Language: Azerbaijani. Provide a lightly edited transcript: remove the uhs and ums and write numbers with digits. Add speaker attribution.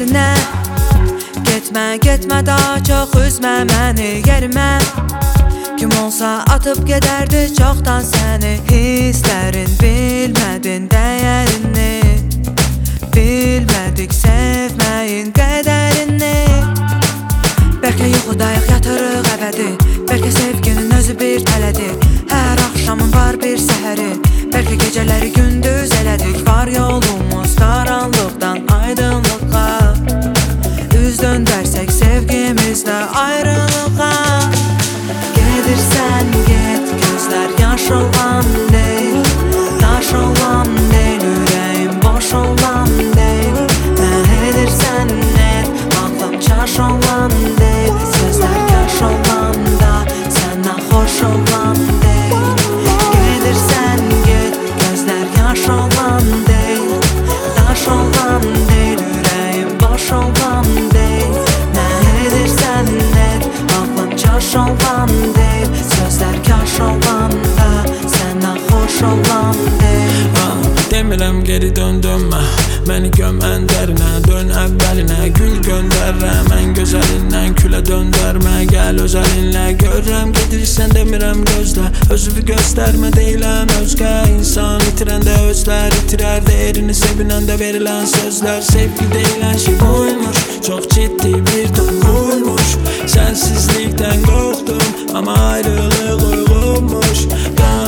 Speaker 1: yerinə. Getmə, getmə, daha çox üzmə məni yerimə. Kim olsa atıb gedərdi çoxdan səni. Hisslərin bilmədin dəyərini, bilmədik sevməyin qədərini. Bəlkə yuxudayıq, yatırıq əbədi. Bəlkə sevginin özü bir tələdir. Hər axşamın var bir səhəri. Bəlkə gecələri gündüz elədik. Var yolumuz qaranlıqdan aydınlığa. Üz döndərsək sevgimizlə ayrılığa. Gedirsən get, gözlər yaş olan deyil, daş olan deyil, ürəyim boş olan deyil. Nə edirsən et, ağlam çaş olan deyil, sözlər yaş olanda səndən xoş olan deyil. Gedirsən get, gözlər yaş olan deyil, daş olan deyil, ürəyim boş olan deyil. Nə edirsən et, ağlam çaş olan deyil, sözlər kaş olanda səndən xoş olan deyil.
Speaker 2: Demirəm geri döndünmə, məni gömən dərinə. Dön əvvəlinə, gül göndərrəm. Ən gözəlindən külə döndərmə. Gəl öz əlinlə, görürəm gedirsən, demirəm gözlə. Özünü göstərmə, deyiləm özgə. İnsan itirəndə özlər itirər, değerini sevinəndə verilən sözlər. Sevgi deyilən şey buymuş, çox ciddi bir toxunmuş. Sənsizlikdən qorxdum, amma ayrılıq uyğunmuş.